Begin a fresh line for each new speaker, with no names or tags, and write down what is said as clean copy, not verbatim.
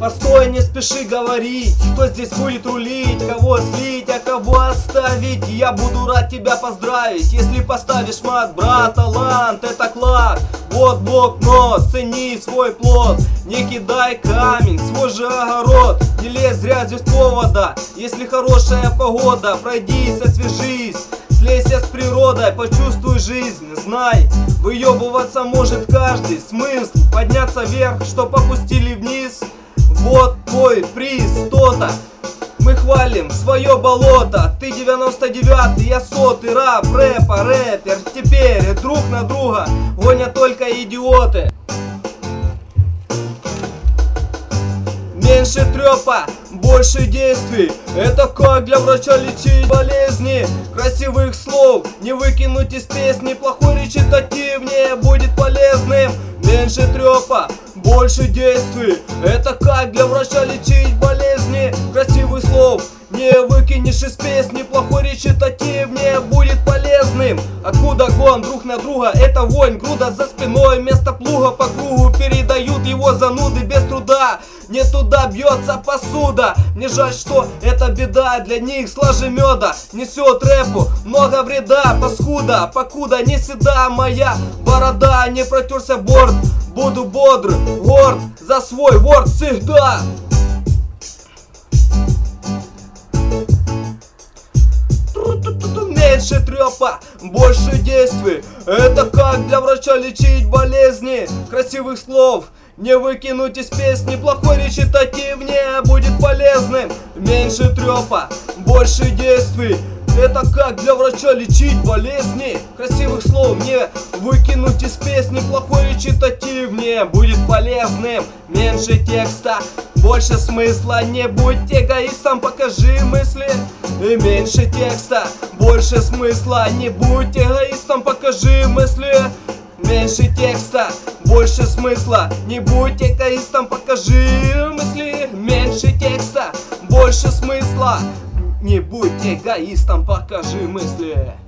Постой, не спеши говорить, кто здесь будет рулить, кого слить, а кого оставить. Я буду рад тебя поздравить, если поставишь мат. Брат, талант, это клад. Вот блокнот, цени свой плод. Не кидай камень, свой же огород. Не лезь грязью с повода, если хорошая погода. Пройдись, освежись, слейся с природой, почувствуй жизнь. Знай, выебываться может каждый. Смысл подняться вверх, чтоб опустили вниз. Вот твой приз, то-то. Мы хвалим свое болото. Ты 99-й, я 100-й. Рап, рэпа, рэпер. Теперь друг на друга гонят только идиоты. Меньше трёпа, больше действий. Это как для врача лечить болезни. Красивых слов не выкинуть из песни. Плохой речитативнее будет полезным. Меньше трёпа, больше действий. Это как для врача лечить болезни. Красивых слов не выкинешь из песни. Плохой речитативнее будет полезным. Откуда гон друг на друга? Это вонь, груда за спиной. Вместо плуга по кругу передают его зануды без труда. Не туда бьется посуда. Мне жаль, что это беда. Для них слаже меда несет рэпу много вреда. Паскуда, покуда не седа моя борода. Не протерся борт, буду бодр, горд за свой ворд всегда. Меньше трёпа, больше действий. Это как для врача лечить болезни. Красивых слов не выкинуть из песни. Плохой речитативнее будет полезным. Меньше трёпа, больше действий. Это как для врача лечить болезни. Красивых слов не выкинуть из песни. Плохой речитативнее будет полезным. Меньше текста, больше смысла. Не будь эгоистом, покажи мысли. И меньше текста, больше смысла. Не будь эгоистом, покажи мысли. Меньше текста, больше смысла. Не будь эгоистом, покажи мысли. Меньше текста, больше смысла. Не будь эгоистом, покажи мысли.